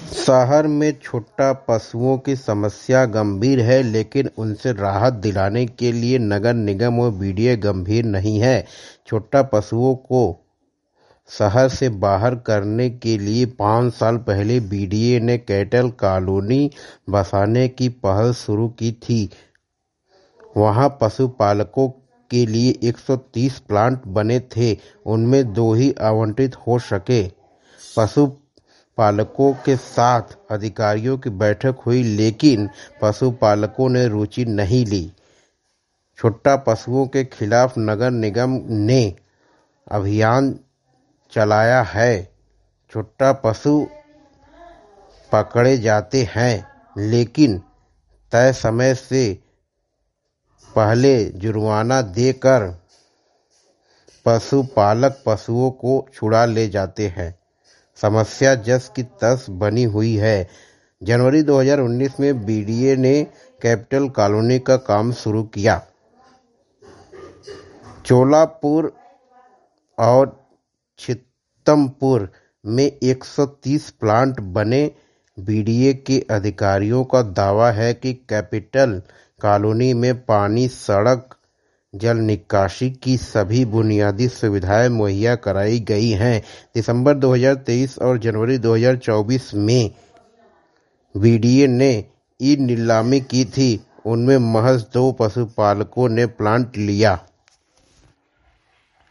शहर में छुट्टा पशुओं की समस्या गंभीर है, लेकिन उनसे राहत दिलाने के लिए नगर निगम और बीडीए गंभीर नहीं है। छुट्टा पशुओं को शहर से बाहर करने के लिए 5 साल पहले बीडीए ने कैटल कॉलोनी बसाने की पहल शुरू की थी। वहां पशुपालकों के लिए 130 प्लांट बने थे, उनमें 2 ही आवंटित हो सके। पशुपालकों के साथ अधिकारियों की बैठक हुई, लेकिन पशुपालकों ने रुचि नहीं ली। छुट्टा पशुओं के खिलाफ नगर निगम ने अभियान चलाया है। छुट्टा पशु पकड़े जाते हैं, लेकिन तय समय से पहले जुर्माना देकर पशुपालक पशुओं को छुड़ा ले जाते हैं। समस्या जस की तस बनी हुई है। जनवरी 2019 में बीडीए ने कैपिटल कॉलोनी का काम शुरू किया। चोलापुर और चित्तमपुर में 130 प्लांट बने। बीडीए के अधिकारियों का दावा है कि कैपिटल कॉलोनी में पानी, सड़क, जल निकासी की सभी बुनियादी सुविधाएं मुहैया कराई गई हैं। दिसंबर 2023 और जनवरी 2024 में बीडीए ने ई नीलामी की थी, उनमें महज 2 पशुपालकों ने प्लांट लिया।